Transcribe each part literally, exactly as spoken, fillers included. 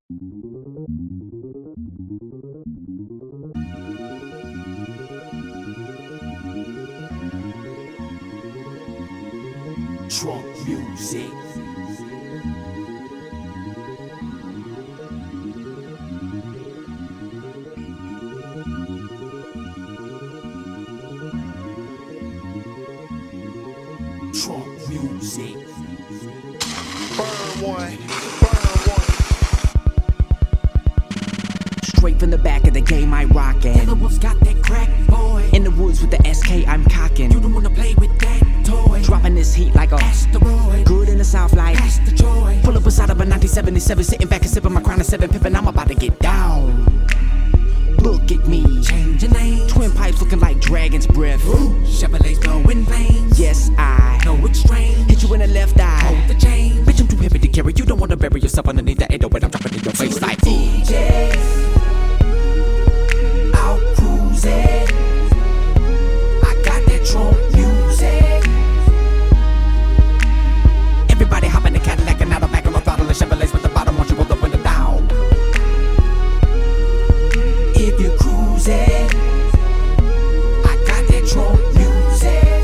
Trunk music. Trunk music. Burn one, burn one. Straight from the back of the game, I rockin'. Yellow Wolf's got that crack, boy. In the woods with the S K, I'm cockin'. You don't wanna play with that toy. Dropping this heat like a asteroid. Good in the south like That's the joy. Pull up beside of a nineteen seventy-seven, sitting back and sipping my crown and seven pippin'. I'm about to get down. Look at me, Change your name. twin pipes looking like dragon's breath. Ooh, Chevrolet's blowing flames. Yes, I know it's strange. hit you in the left eye. Hold the chain. Bitch, I'm too heavy to carry. You don't wanna bury yourself underneath the eight oh eight. I'm dropping in your face like D J. Out cruising. I got that trunk music. everybody hop in the Cadillac and out the back of my throttle. The Chevrolets with the bottom, won't you roll the window down? If you're cruising, I got that trunk music.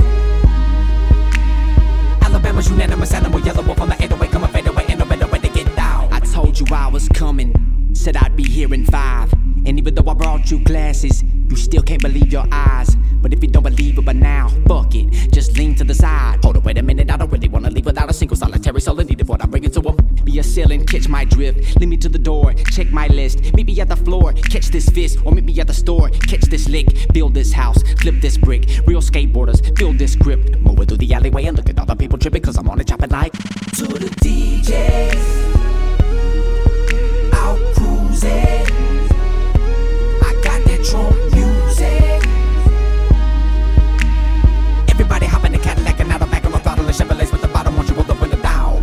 Alabama's unanimous animal, Yellow Wolf on the eight oh eight, coming fade away, ain't no better way to get down. I told you I was coming, said I'd be here in five. And even though I brought you glasses, you still can't believe your eyes. But if you don't believe it by now, fuck it, just lean to the side. Hold on, wait a minute, I don't really wanna leave without a single solitary soul in need of what I'm bringing to them. Be a ceiling, catch my drift, lead me to the door, check my list. Meet me at the floor, catch this fist, or meet me at the store, catch this lick. Build this house, flip this brick, real skateboarders, build this grip. Moving through the alleyway and look at all the people tripping, cause I'm on it chopping like To the D J. Out cruising. I got that trunk music. everybody hop in the Cadillac and out the back of my throttle. The Chevrolets with the bottom, won't you roll the window down?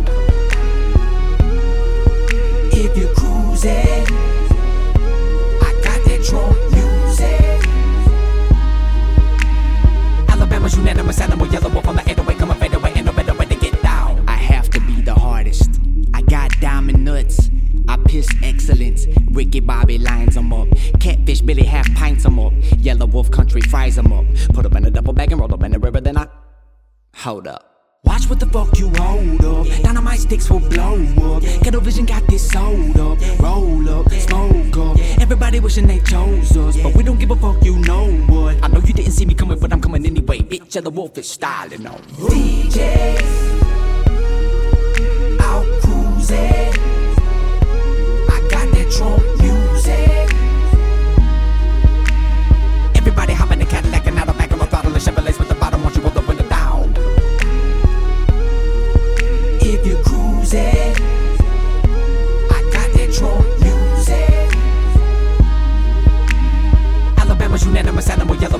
If you're cruising, I got that trunk music. Alabama's unanimous animal, Yellow Wolf on the eight oh eight, coming fade away, ain't no better way to get down. I have to be the hardest. I got diamond nuts. I piss excellence. Ricky Bobby lines them up. Catfish Billy half pints them up. Yellow Wolf country fries them up. Put them in a double bag and roll them in the river, then I hold up. Watch what the fuck you hold up. Dynamite sticks will blow up. Ghetto Vision got this sold up. Roll up, smoke up. Everybody wishing they chose us, but we don't give a fuck, you know what? I know you didn't see me coming, but I'm coming anyway. Bitch, Yellow Wolf is styling on you. D J. Out cruising. I got that trunk music. Everybody hop in the Cadillac and out the back of my throttle. The Chevrolets with the bottom, won't you roll the window down? If you're cruising, I got that trunk music. Alabama's unanimous animal, Yellow